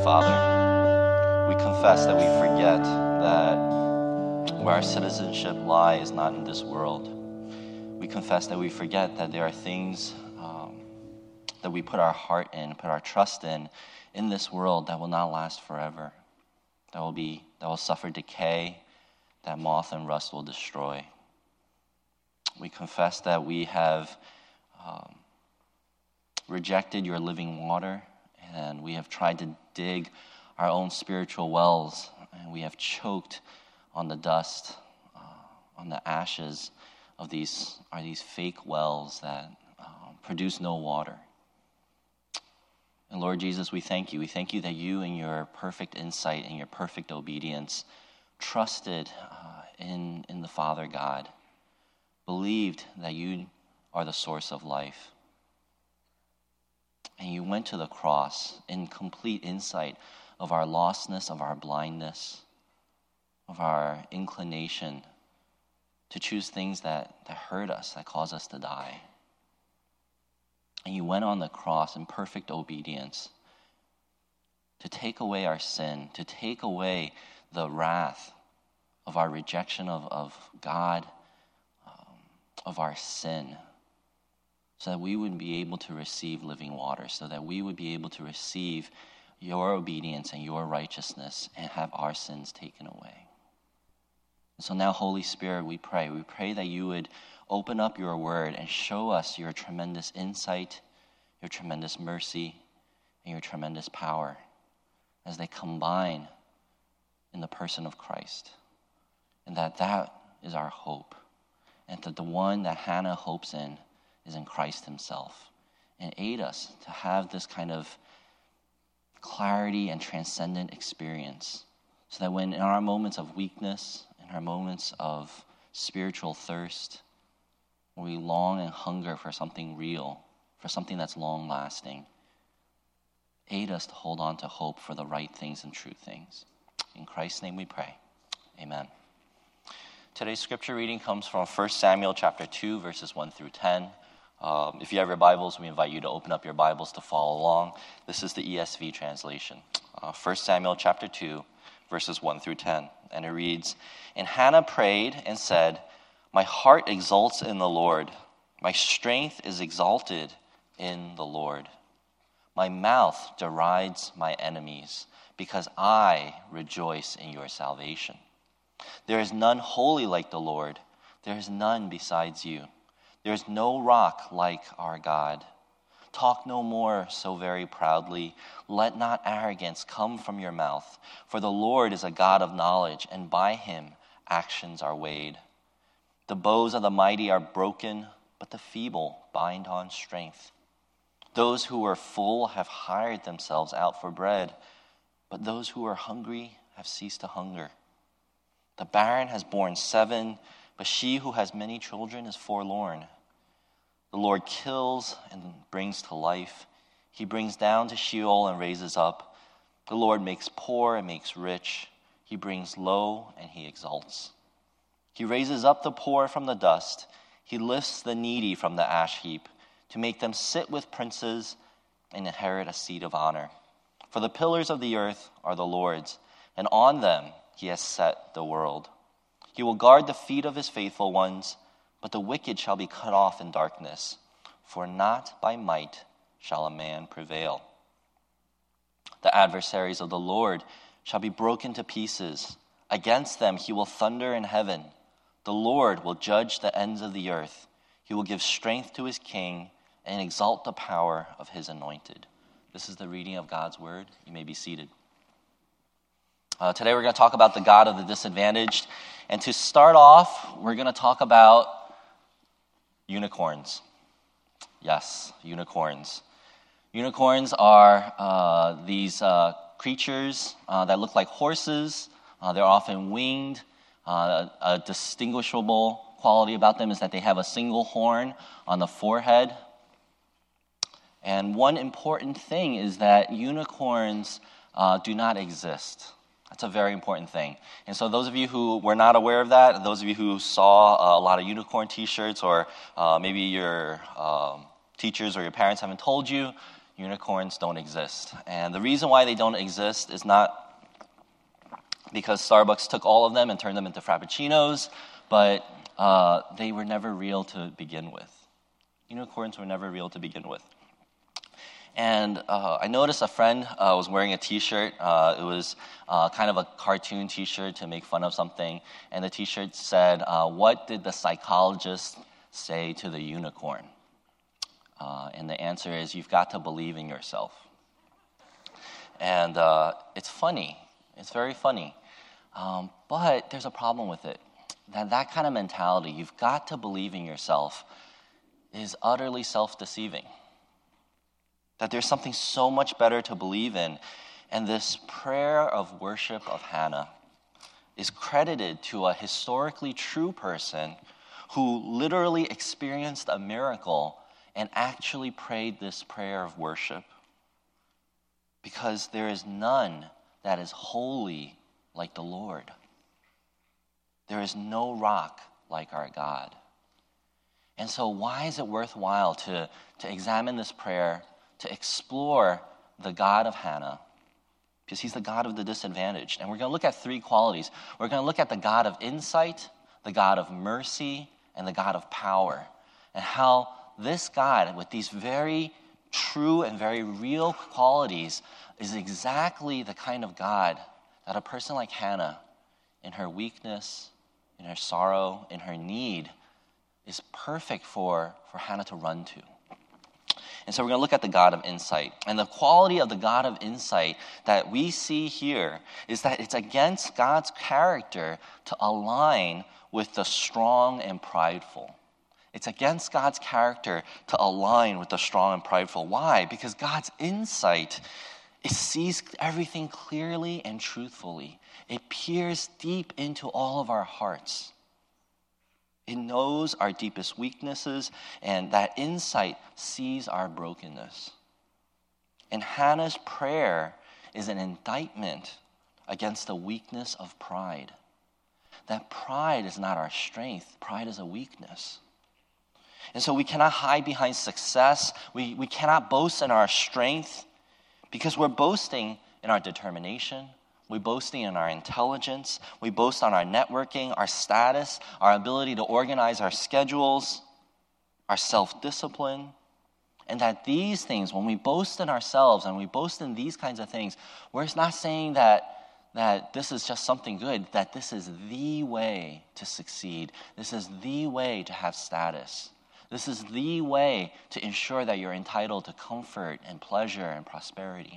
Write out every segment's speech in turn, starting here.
Father, we confess that we forget that where our citizenship lies is not in this world. We confess that we forget that there are things that we put our heart in, put our trust in this world that will not last forever, that will suffer decay, that moth and rust will destroy. We confess that we have rejected your living water, and we have tried to dig our own spiritual wells, and we have choked on the dust, on the ashes of these fake wells that produce no water. And Lord Jesus, we thank you. We thank you that you, in your perfect insight and your perfect obedience, trusted in the Father God, believed that you are the source of life. And you went to the cross in complete insight of our lostness, of our blindness, of our inclination to choose things that hurt us, that cause us to die. And you went on the cross in perfect obedience to take away our sin, to take away the wrath of our rejection of God, of our sin, so that we would be able to receive living water, so that we would be able to receive your obedience and your righteousness and have our sins taken away. And so now, Holy Spirit, we pray that you would open up your word and show us your tremendous insight, your tremendous mercy, and your tremendous power as they combine in the person of Christ. And that is our hope. And that the one that Hannah hopes in is in Christ himself. And aid us to have this kind of clarity and transcendent experience, so that when in our moments of weakness, in our moments of spiritual thirst, when we long and hunger for something real, for something that's long-lasting, aid us to hold on to hope for the right things and true things. In Christ's name we pray. Amen. Today's scripture reading comes from 1 Samuel chapter 2, verses 1 through 10. If you have your Bibles, we invite you to open up your Bibles to follow along. This is the ESV translation. 1 Samuel chapter 2, verses 1 through 10. And it reads, "And Hannah prayed and said, 'My heart exults in the Lord. My strength is exalted in the Lord. My mouth derides my enemies, because I rejoice in your salvation. There is none holy like the Lord. There is none besides you. There is no rock like our God. Talk no more so very proudly. Let not arrogance come from your mouth. For the Lord is a God of knowledge, and by him actions are weighed. The bows of the mighty are broken, but the feeble bind on strength. Those who are full have hired themselves out for bread, but those who are hungry have ceased to hunger. The barren has borne 7, but she who has many children is forlorn. The Lord kills and brings to life. He brings down to Sheol and raises up. The Lord makes poor and makes rich. He brings low and he exalts. He raises up the poor from the dust. He lifts the needy from the ash heap, to make them sit with princes and inherit a seat of honor. For the pillars of the earth are the Lord's, and on them he has set the world. He will guard the feet of his faithful ones, but the wicked shall be cut off in darkness, for not by might shall a man prevail. The adversaries of the Lord shall be broken to pieces. Against them he will thunder in heaven. The Lord will judge the ends of the earth. He will give strength to his king and exalt the power of his anointed." This is the reading of God's word. You may be seated. Today we're going to talk about the God of the disadvantaged. And to start off, we're going to talk about unicorns. Yes, unicorns. Unicorns are these creatures that look like horses. They're often winged. A distinguishable quality about them is that they have a single horn on the forehead. And one important thing is that unicorns do not exist. That's a very important thing. And so those of you who were not aware of that, those of you who saw a lot of unicorn t-shirts, or maybe your teachers or your parents haven't told you, unicorns don't exist. And the reason why they don't exist is not because Starbucks took all of them and turned them into frappuccinos, but they were never real to begin with. Unicorns were never real to begin with. And I noticed a friend was wearing a T-shirt. It was kind of a cartoon T-shirt to make fun of something. And the T-shirt said, "What did the psychologist say to the unicorn?" And the answer is, you've got to believe in yourself. And it's funny. It's very funny. But there's a problem with it. That kind of mentality, you've got to believe in yourself, is utterly self-deceiving. That there's something so much better to believe in. And this prayer of worship of Hannah is credited to a historically true person who literally experienced a miracle and actually prayed this prayer of worship. Because there is none that is holy like the Lord. There is no rock like our God. And so why is it worthwhile to examine this prayer, to explore the God of Hannah? Because he's the God of the disadvantaged. And we're going to look at three qualities. We're going to look at the God of insight, the God of mercy, and the God of power. And how this God, with these very true and very real qualities, is exactly the kind of God that a person like Hannah, in her weakness, in her sorrow, in her need, is perfect for Hannah to run to. And so we're going to look at the God of insight. And the quality of the God of insight that we see here is that it's against God's character to align with the strong and prideful. It's against God's character to align with the strong and prideful. Why? Because God's insight, it sees everything clearly and truthfully. It peers deep into all of our hearts. It knows our deepest weaknesses, and that insight sees our brokenness. And Hannah's prayer is an indictment against the weakness of pride. That pride is not our strength. Pride is a weakness. And so we cannot hide behind success. We cannot boast in our strength because we're boasting in our determination. We're boasting in our intelligence. We boast on our networking, our status, our ability to organize our schedules, our self-discipline. And that these things, when we boast in ourselves and we boast in these kinds of things, we're not saying that this is just something good, that this is the way to succeed. This is the way to have status. This is the way to ensure that you're entitled to comfort and pleasure and prosperity.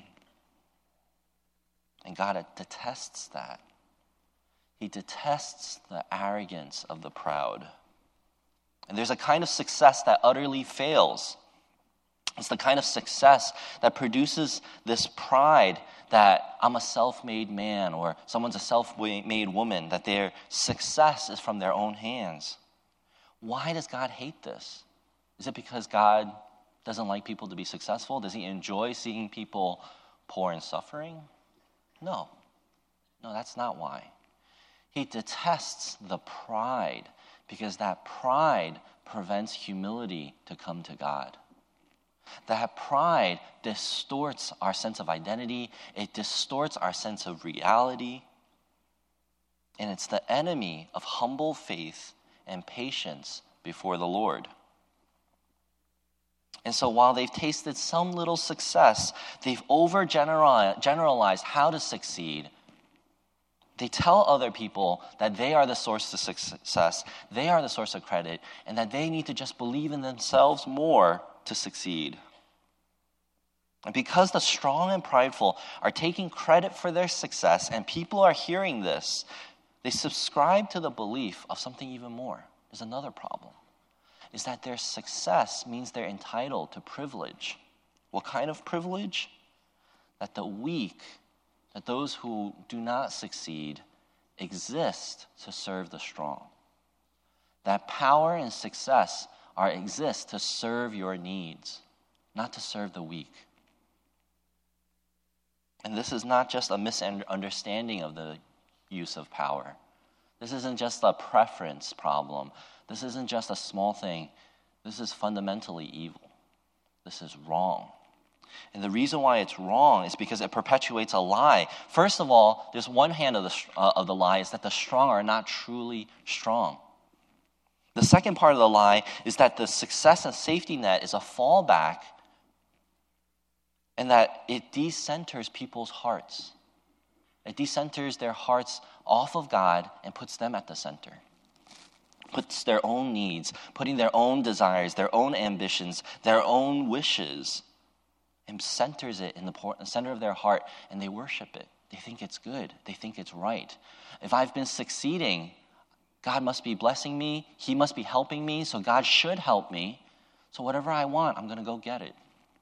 And God detests that. He detests the arrogance of the proud. And there's a kind of success that utterly fails. It's the kind of success that produces this pride that I'm a self-made man or someone's a self-made woman, that their success is from their own hands. Why does God hate this? Is it because God doesn't like people to be successful? Does he enjoy seeing people poor and suffering? No, that's not why. He detests the pride because that pride prevents humility to come to God. That pride distorts our sense of identity. It distorts our sense of reality. And it's the enemy of humble faith and patience before the Lord. And so while they've tasted some little success, they've overgeneralized how to succeed. They tell other people that they are the source of success, they are the source of credit, and that they need to just believe in themselves more to succeed. And because the strong and prideful are taking credit for their success, and people are hearing this, they subscribe to the belief of something even more. There's another problem. Is that their success means they're entitled to privilege. What kind of privilege? That the weak, that those who do not succeed, exist to serve the strong. That power and success exist to serve your needs, not to serve the weak. And this is not just a misunderstanding of the use of power. This isn't just a preference problem. This isn't just a small thing. This is fundamentally evil. This is wrong. And the reason why it's wrong is because it perpetuates a lie. First of all, there's one hand of the lie is that the strong are not truly strong. The second part of the lie is that the success and safety net is a fallback and that it decenters people's hearts. It decenters their hearts off of God and puts them at the center. Puts their own needs, putting their own desires, their own ambitions, their own wishes, and centers it in the center of their heart, and they worship it. They think it's good. They think it's right. If I've been succeeding, God must be blessing me. He must be helping me, so God should help me. So whatever I want, I'm going to go get it.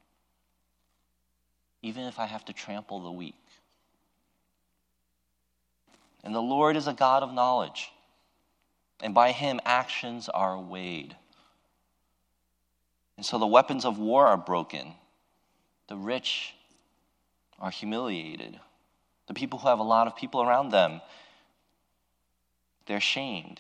Even if I have to trample the weak. And the Lord is a God of knowledge. And by him, actions are weighed. And so the weapons of war are broken. The rich are humiliated. The people who have a lot of people around them, they're shamed.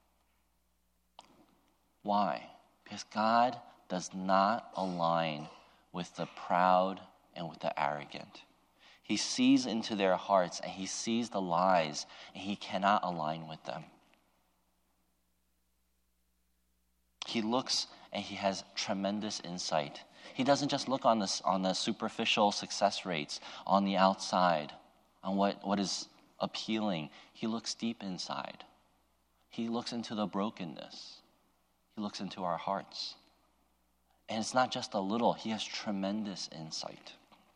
Why? Because God does not align with the proud and with the arrogant. He sees into their hearts and he sees the lies and he cannot align with them. He looks and he has tremendous insight. He doesn't just look on the superficial success rates on the outside, on what is appealing. He looks deep inside. He looks into the brokenness. He looks into our hearts. And it's not just a little, he has tremendous insight.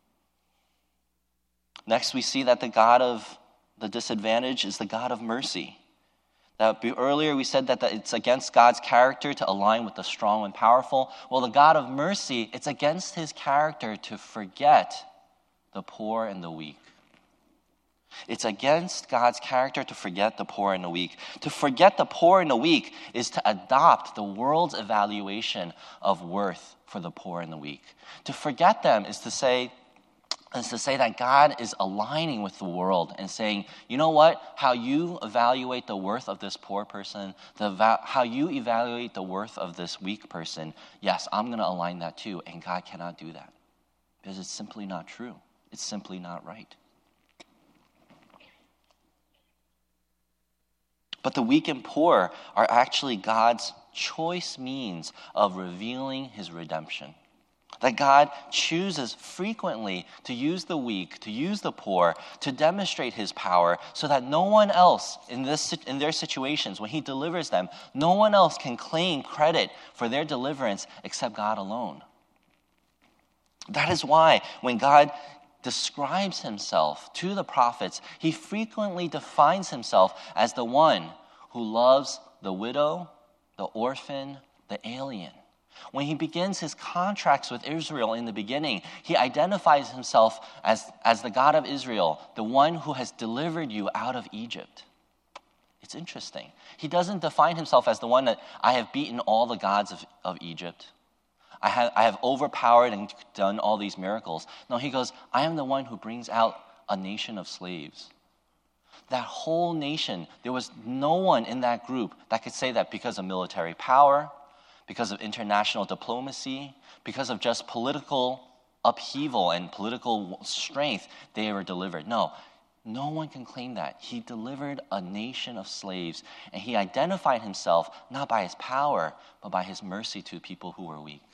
Next, we see that the God of the disadvantage is the God of mercy. Earlier we said that it's against God's character to align with the strong and powerful. Well, the God of mercy, it's against his character to forget the poor and the weak. It's against God's character to forget the poor and the weak. To forget the poor and the weak is to adopt the world's evaluation of worth for the poor and the weak. To forget them is to say that God is aligning with the world and saying, you know what? How you evaluate the worth of this poor person, how you evaluate the worth of this weak person, yes, I'm going to align that too. And God cannot do that because it's simply not true. It's simply not right. But the weak and poor are actually God's choice means of revealing his redemption. That God chooses frequently to use the weak, to use the poor, to demonstrate his power so that no one else in their situations, when he delivers them, no one else can claim credit for their deliverance except God alone. That is why when God describes himself to the prophets, he frequently defines himself as the one who loves the widow, the orphan, the alien. When he begins his contracts with Israel in the beginning, he identifies himself as the God of Israel, the one who has delivered you out of Egypt. It's interesting. He doesn't define himself as the one that I have beaten all the gods of Egypt. I have overpowered and done all these miracles. No, he goes, I am the one who brings out a nation of slaves. That whole nation, there was no one in that group that could say that because of military power, because of international diplomacy, because of just political upheaval and political strength, they were delivered. No one can claim that. He delivered a nation of slaves, and he identified himself not by his power, but by his mercy to people who were weak.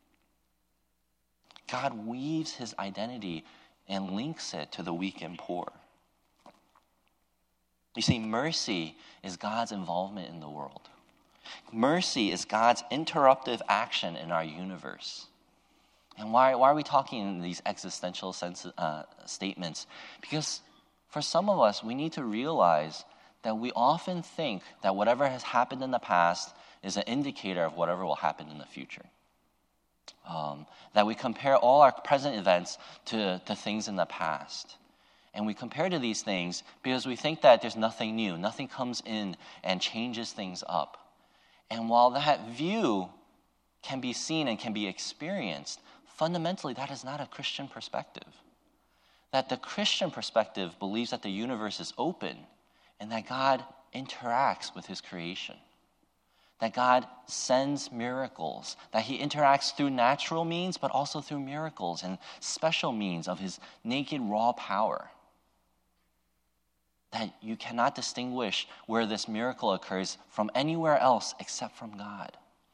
God weaves his identity and links it to the weak and poor. You see, mercy is God's involvement in the world. Mercy is God's interruptive action in our universe. And why are we talking in these existential statements? Because for some of us, we need to realize that we often think that whatever has happened in the past is an indicator of whatever will happen in the future. That we compare all our present events to things in the past. And we compare to these things because we think that there's nothing new. Nothing comes in and changes things up. And while that view can be seen and can be experienced, fundamentally that is not a Christian perspective. That the Christian perspective believes that the universe is open and that God interacts with his creation. that God sends miracles, that he interacts through natural means, but also through miracles and special means of his naked, raw power. That you cannot distinguish where this miracle occurs from anywhere else except from God.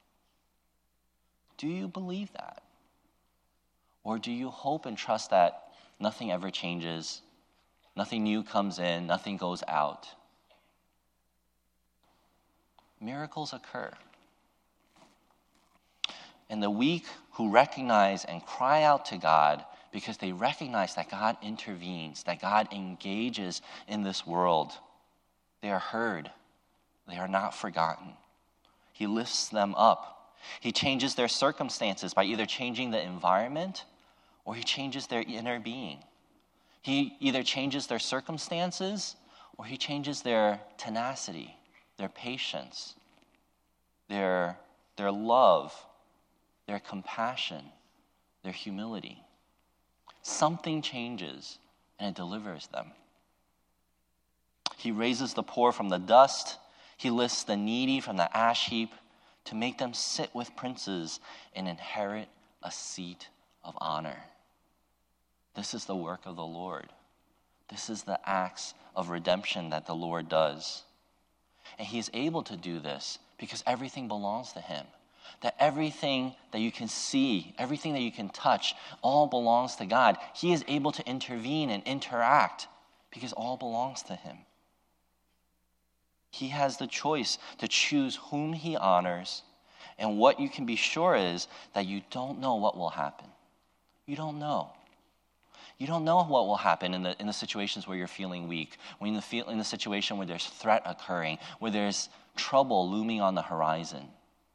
Do you believe that? Or do you hope and trust that nothing ever changes, nothing new comes in, nothing goes out? Miracles occur. And the weak who recognize and cry out to God because they recognize that God intervenes, that God engages in this world, they are heard. They are not forgotten. He lifts them up. He changes their circumstances by either changing the environment or he changes their inner being. He either changes their circumstances or he changes their tenacity, their patience, their love, their compassion, their humility. Something changes and it delivers them. He raises the poor from the dust. He lifts the needy from the ash heap to make them sit with princes and inherit a seat of honor. This is the work of the Lord. This is the acts of redemption that the Lord does. And he is able to do this because everything belongs to him. That everything that you can see, everything that you can touch, all belongs to God. He is able to intervene and interact because all belongs to him. He has the choice to choose whom he honors, and what you can be sure is that you don't know what will happen. You don't know. You don't know what will happen in the situations where you're feeling weak, when in the situation where there's threat occurring, where there's trouble looming on the horizon.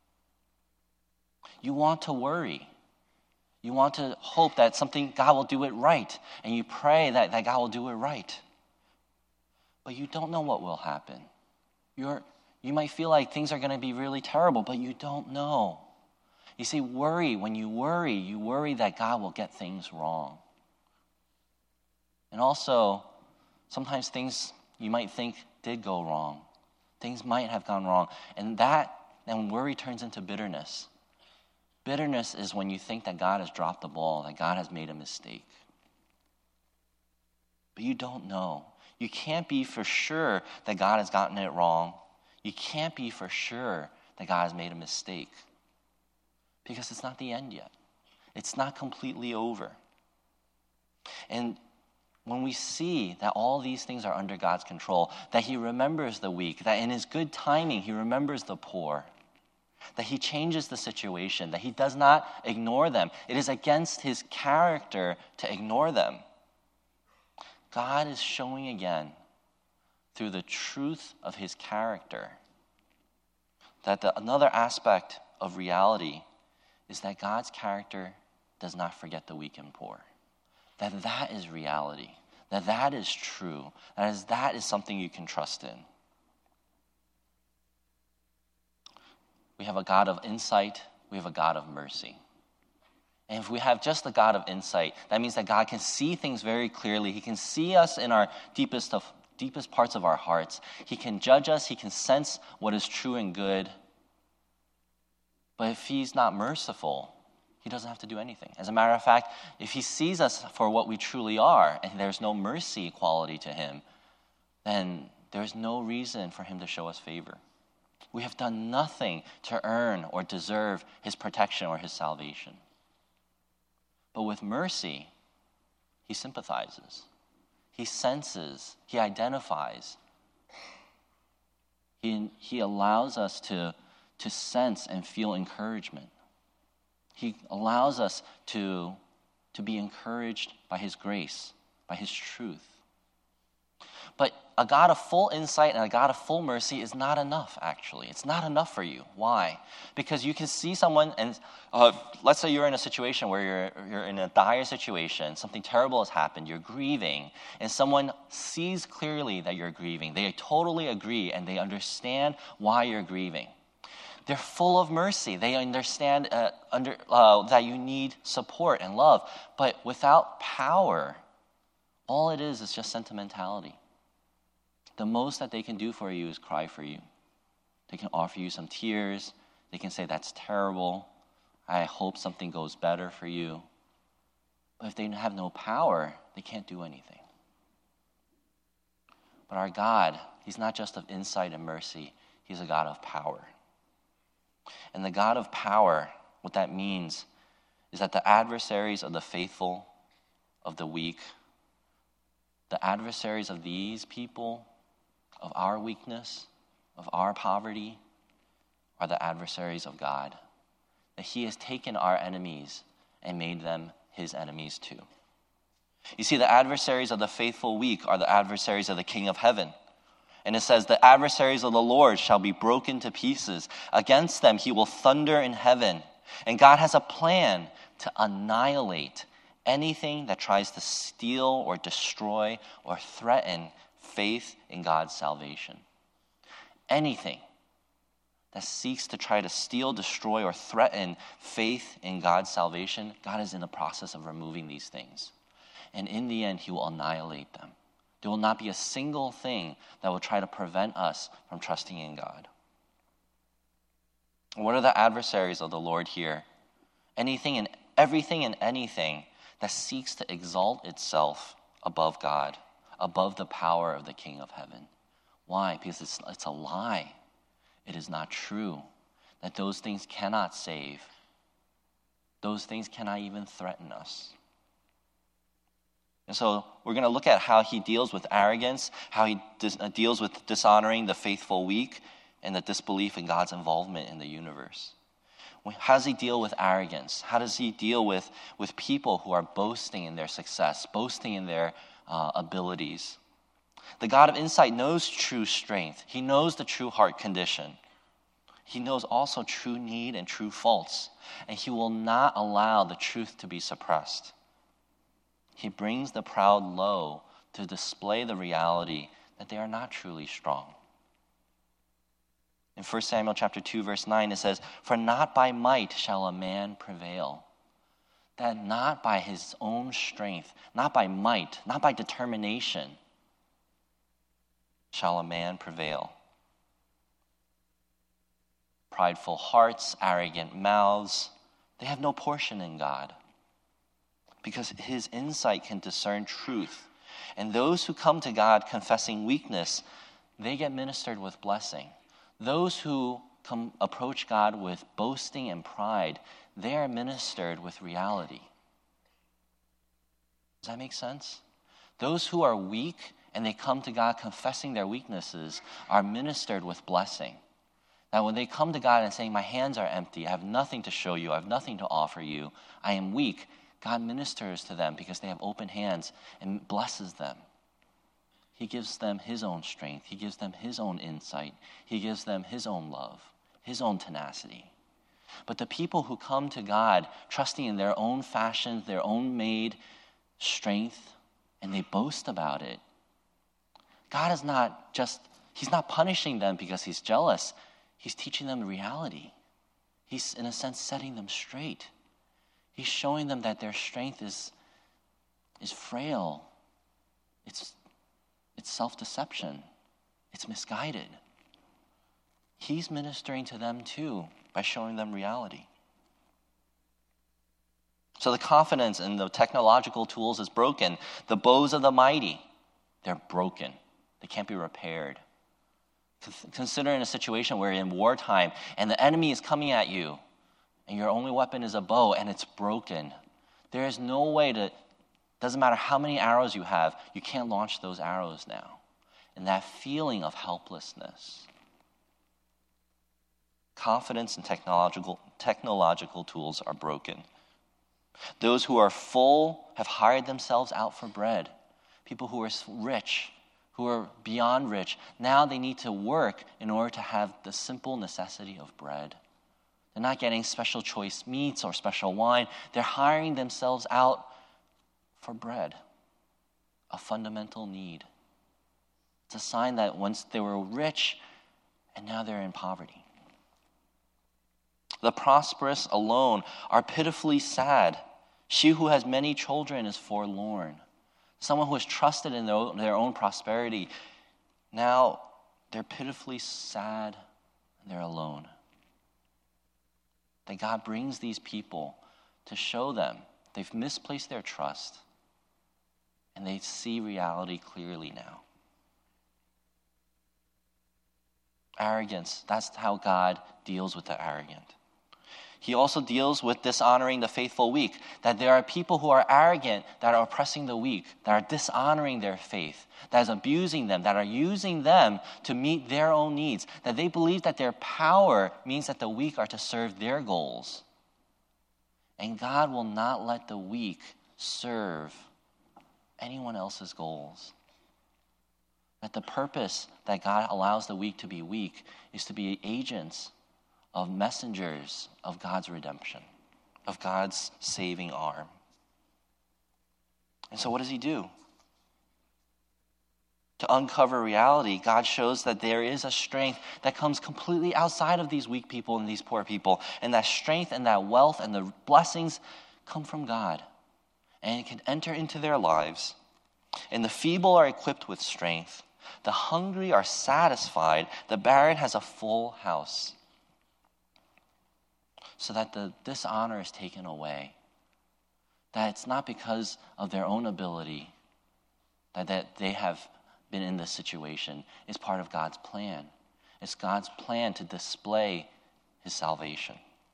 You want to worry. You want to hope that God will do it right, and you pray that God will do it right. But you don't know what will happen. You might feel like things are going to be really terrible, but you don't know. You see, when you worry that God will get things wrong. And also, sometimes things you might think did go wrong. Things might have gone wrong. And worry turns into bitterness. Bitterness is when you think that God has dropped the ball, that God has made a mistake. But you don't know. You can't be for sure that God has gotten it wrong. You can't be for sure that God has made a mistake. Because it's not the end yet. It's not completely over. And when we see that all these things are under God's control, that he remembers the weak, that in his good timing he remembers the poor, that he changes the situation, that he does not ignore them. It is against his character to ignore them. God is showing again through the truth of his character that another aspect of reality is that God's character does not forget the weak and poor. That is reality, that is true, that is something you can trust in. We have a God of insight, we have a God of mercy. And if we have just the God of insight, that means that God can see things very clearly. He can see us in our deepest parts of our hearts. He can judge us, he can sense what is true and good. But if he's not merciful, he doesn't have to do anything. As a matter of fact, if he sees us for what we truly are, and there's no mercy quality to him, then there's no reason for him to show us favor. We have done nothing to earn or deserve his protection or his salvation. But with mercy, he sympathizes. He senses. He identifies. He allows us to sense and feel encouragement. He allows us to be encouraged by his grace, by his truth. But a God of full insight and a God of full mercy is not enough, actually. It's not enough for you. Why? Because you can see someone, and let's say you're in a situation where you're in a dire situation, something terrible has happened, you're grieving, and someone sees clearly that you're grieving. They totally agree, and they understand why you're grieving. They're full of mercy. They understand that you need support and love. But without power, all it is just sentimentality. The most that they can do for you is cry for you. They can offer you some tears. They can say, that's terrible. I hope something goes better for you. But if they have no power, they can't do anything. But our God, he's not just of insight and mercy. He's a God of power. And the God of power, what that means is that the adversaries of the faithful, of the weak, the adversaries of these people, of our weakness, of our poverty, are the adversaries of God. That he has taken our enemies and made them his enemies too. You see, the adversaries of the faithful weak are the adversaries of the King of heaven. And it says, the adversaries of the Lord shall be broken to pieces. Against them he will thunder in heaven. And God has a plan to annihilate anything that tries to steal or destroy or threaten faith in God's salvation. Anything that seeks to try to steal, destroy, or threaten faith in God's salvation, God is in the process of removing these things. And in the end, he will annihilate them. There will not be a single thing that will try to prevent us from trusting in God. What are the adversaries of the Lord here? Anything and everything and anything that seeks to exalt itself above God, above the power of the King of heaven. Why? Because it's a lie. It is not true that those things cannot save. Those things cannot even threaten us. And so we're going to look at how he deals with arrogance, how he deals with dishonoring the faithful weak, and the disbelief in God's involvement in the universe. How does he deal with arrogance? How does he deal with people who are boasting in their success, boasting in their abilities? The God of insight knows true strength. He knows the true heart condition. He knows also true need and true faults. And he will not allow the truth to be suppressed. He brings the proud low to display the reality that they are not truly strong. In 1 Samuel chapter 2, verse 9, it says, "For not by might shall a man prevail." That not by his own strength, not by might, not by determination, shall a man prevail. Prideful hearts, arrogant mouths, they have no portion in God. Because his insight can discern truth. And those who come to God confessing weakness, they get ministered with blessing. Those who approach God with boasting and pride, they are ministered with reality. Does that make sense? Those who are weak and they come to God confessing their weaknesses are ministered with blessing. Now when they come to God and saying, my hands are empty, I have nothing to show you, I have nothing to offer you, I am weak, God ministers to them because they have open hands and blesses them. He gives them his own strength. He gives them his own insight. He gives them his own love, his own tenacity. But the people who come to God trusting in their own fashions, their own made strength, and they boast about it, God is he's not punishing them because he's jealous. He's teaching them reality. He's, in a sense, setting them straight. He's showing them that their strength is frail. It's self-deception. It's misguided. He's ministering to them too by showing them reality. So the confidence in the technological tools is broken. The bows of the mighty, they're broken. They can't be repaired. Consider in a situation where in wartime and the enemy is coming at you and your only weapon is a bow and it's broken. There is no way doesn't matter how many arrows you have, you can't launch those arrows now. And that feeling of helplessness. Confidence in technological tools are broken. Those who are full have hired themselves out for bread. People who are rich, who are beyond rich, now they need to work in order to have the simple necessity of bread. They're not getting special choice meats or special wine. They're hiring themselves out for bread, a fundamental need. It's a sign that once they were rich and now they're in poverty. The prosperous alone are pitifully sad. She who has many children is forlorn. Someone who has trusted in their own prosperity, now they're pitifully sad and they're alone. That God brings these people to show them they've misplaced their trust, and they see reality clearly now. Arrogance, that's how God deals with the arrogant. He also deals with dishonoring the faithful weak, that there are people who are arrogant that are oppressing the weak, that are dishonoring their faith, that is abusing them, that are using them to meet their own needs, that they believe that their power means that the weak are to serve their goals. And God will not let the weak serve anyone else's goals. That the purpose that God allows the weak to be weak is to be agents of messengers of God's redemption, of God's saving arm. And so what does he do? To uncover reality, God shows that there is a strength that comes completely outside of these weak people and these poor people. And that strength and that wealth and the blessings come from God. And it can enter into their lives. And the feeble are equipped with strength. The hungry are satisfied. The barren has a full house. So that the dishonor is taken away. That it's not because of their own ability that they have been in this situation. It's part of God's plan. It's God's plan to display his salvation.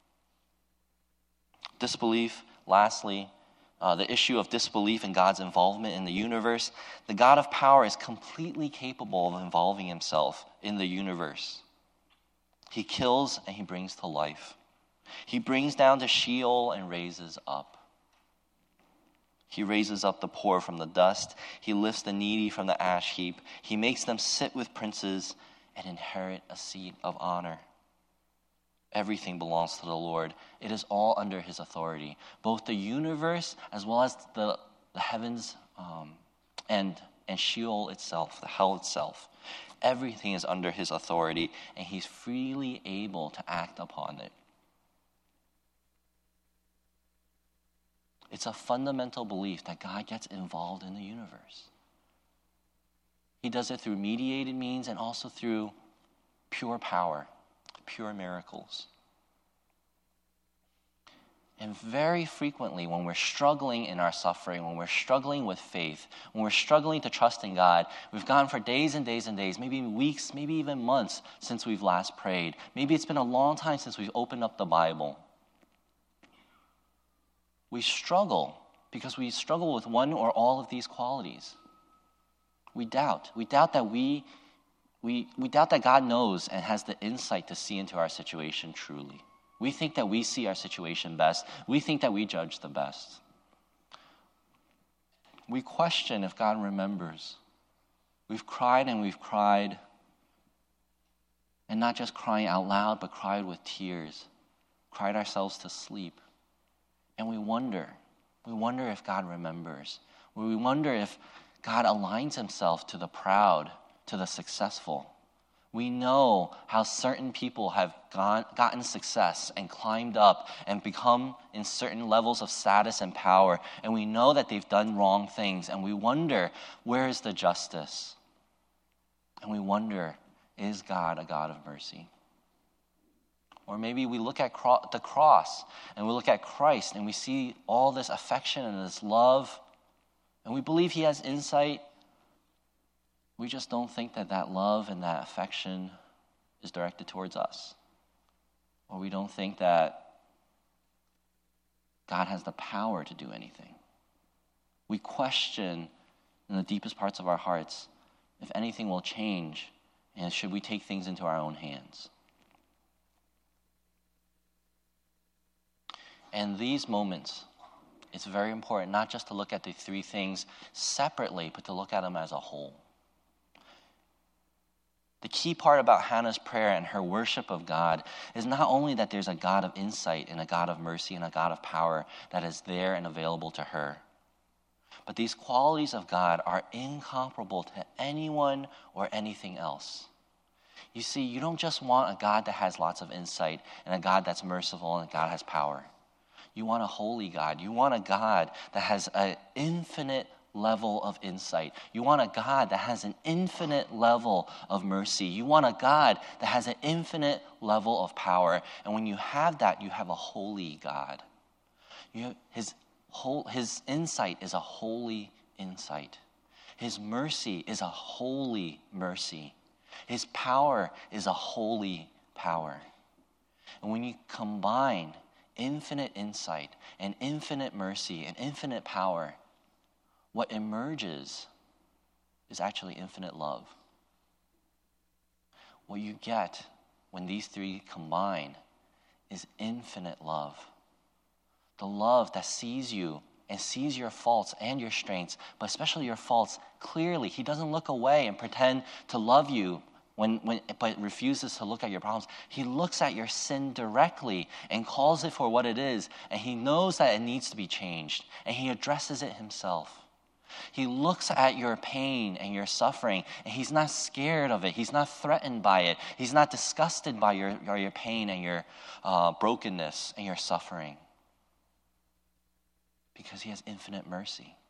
Disbelief, lastly, the issue of disbelief in God's involvement in the universe. The God of power is completely capable of involving himself in the universe. He kills and he brings to life. He brings down to Sheol and raises up. He raises up the poor from the dust. He lifts the needy from the ash heap. He makes them sit with princes and inherit a seat of honor. Everything belongs to the Lord. It is all under his authority. Both the universe as well as the heavens and Sheol itself, the hell itself. Everything is under his authority, and he's freely able to act upon it. It's a fundamental belief that God gets involved in the universe. He does it through mediated means and also through pure power, pure miracles. And very frequently when we're struggling in our suffering, when we're struggling with faith, when we're struggling to trust in God, we've gone for days and days and days, maybe weeks, maybe even months since we've last prayed. Maybe it's been a long time since we've opened up the Bible. We struggle because we struggle with one or all of these qualities. We doubt. We doubt that we doubt that God knows and has the insight to see into our situation truly. We think that we see our situation best. We think that we judge the best. We question if God remembers. We've cried and we've cried, and not just crying out loud, but cried with tears, cried ourselves to sleep. And we wonder if God remembers. We wonder if God aligns himself to the proud, to the successful. We know how certain people have gotten success and climbed up and become in certain levels of status and power. And we know that they've done wrong things. And we wonder, where is the justice? And we wonder, is God a God of mercy? Or maybe we look at the cross and we look at Christ and we see all this affection and this love, and we believe he has insight. We just don't think that love and that affection is directed towards us. Or we don't think that God has the power to do anything. We question in the deepest parts of our hearts if anything will change, and should we take things into our own hands. And these moments, it's very important not just to look at the three things separately, but to look at them as a whole. The key part about Hannah's prayer and her worship of God is not only that there's a God of insight and a God of mercy and a God of power that is there and available to her, but these qualities of God are incomparable to anyone or anything else. You see, you don't just want a God that has lots of insight and a God that's merciful and a God has power. You want a holy God. You want a God that has an infinite level of insight. You want a God that has an infinite level of mercy. You want a God that has an infinite level of power. And when you have that, you have a holy God. His insight is a holy insight. His mercy is a holy mercy. His power is a holy power. And when you combine infinite insight and infinite mercy and infinite power, what emerges is actually infinite love. What you get when these three combine is infinite love. The love that sees you and sees your faults and your strengths, but especially your faults clearly. He doesn't look away and pretend to love you but refuses to look at your problems. He looks at your sin directly and calls it for what it is, and he knows that it needs to be changed, and he addresses it himself. He looks at your pain and your suffering, and he's not scared of it. He's not threatened by it. He's not disgusted by your pain and your brokenness and your suffering, because he has infinite mercy.